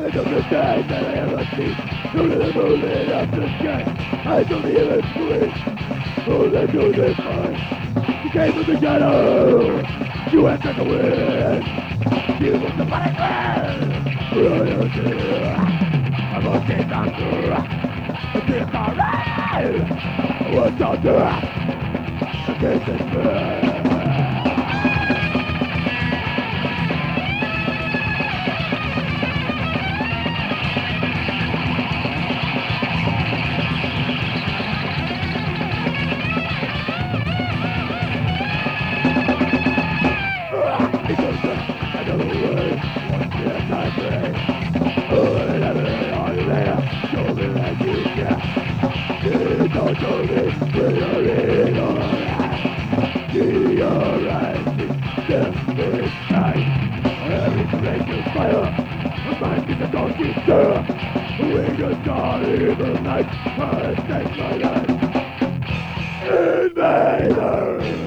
Heavens of the day that I ever see. Through the moon lit up the sky. I don't even breathe. Oh, they do this fine. You came from the shadow. You entered the wind. You was the punishment. Royalty. I'm a king doctor. A king alright. What's up there? Against this man. We just got evil night, I take my life. Invader!